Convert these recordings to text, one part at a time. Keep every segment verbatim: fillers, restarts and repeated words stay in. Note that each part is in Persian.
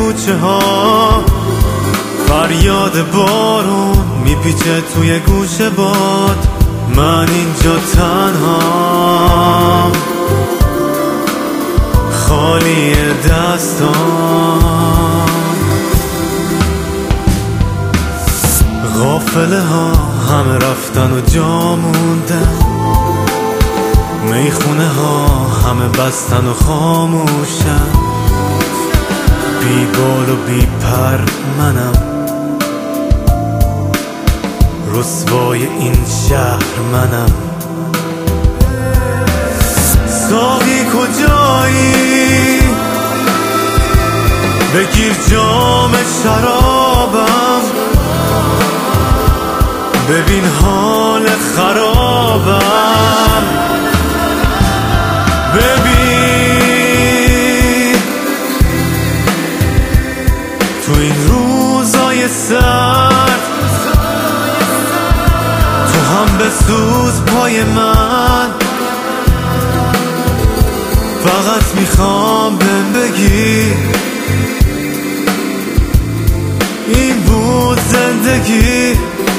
کوچه ها، فریاد بارون میپیچه توی گوش باد. من اینجا تنها، خالی دستام. غافله ها همه رفتن و جا موندن، میخونه ها همه بستن و خاموشن. بی بال و بی پر منم، رسوای این شهر منم. ساقی کجایی؟ بگیر جام شرابم، ببین حال خرابم. ببین تو این روزای سرد، تو هم بسوز پای من. فقط میخوام بهم بگی این بود زندگی.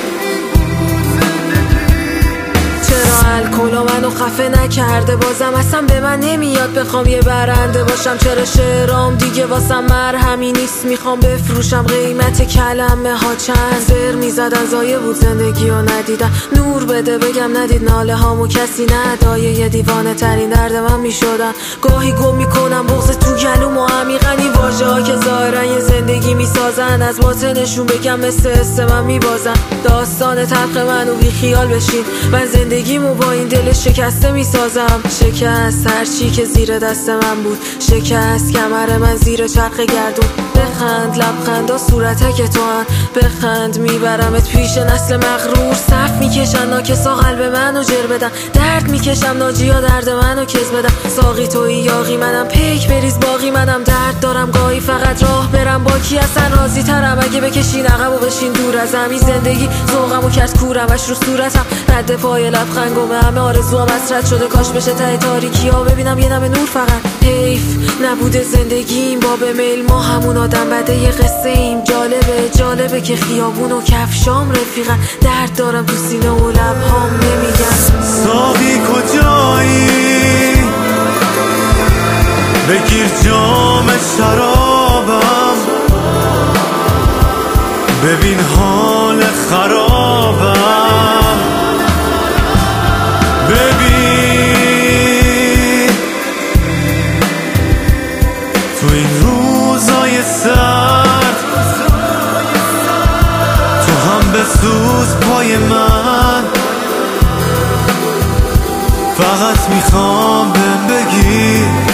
الکل منو خفه نکرده، بازم اصلا به من نمیاد بخوام یه برنده باشم. چرا شعرام دیگه واسم مرهمی نیست، میخوام بفروشم قیمت کلمه ها چند. زر میزدن زایه بود زندگی و ندیدن، نور بده بگم ندید ناله هامو کسی ندایه. یه دیوانه ترین درد من میشدن، گاهی گم میکنم بغض تو گلوم و عمیقا این واژه ها که ظاهرا یه زندگی میسازن، از باطنشون بگم مثل است من میبازن. داستان تلخ منو بی خیال بشین، من زندگیمو با این دل شکسته میسازم. شکست هرچی که زیر دست من بود، شکست کمر من زیر چرخ گردون. بخند لبخندا صورتک تو هم، بخند میبرمت پیش نسل مغرور. صف میکشن ناکسا قلب منو جر بدن، درد میکشم ناجیا درد منو کز بدن. ساقی توی یاقی منم، پیک بریز باقی منم. درد دارم گاهی فقط راه برم، با کی اصلا راضی ترم اگه بکشین عقب و بشین دور از همین زندگی. ذوقمو کرد کورمش رو صورتم، رد پای لبخند گمه همه آرزوام حسرت شده. کاش بشه ته تاریکی ها ببینم یه نم نور. فقط حیف نبوده زندگیم، با به میل ما همون آدم بده یه قصه ایم. جالبه جالبه که خیابون و کفشام رفیقن، درد دارم تو سینه و لبهام نمیگن. ساقی کجایی؟ بگیر جام شرابم، ببین حال خرابم. ببین تو این روزای سرد، تو هم بسوز پای من. فقط میخوام بهم بگی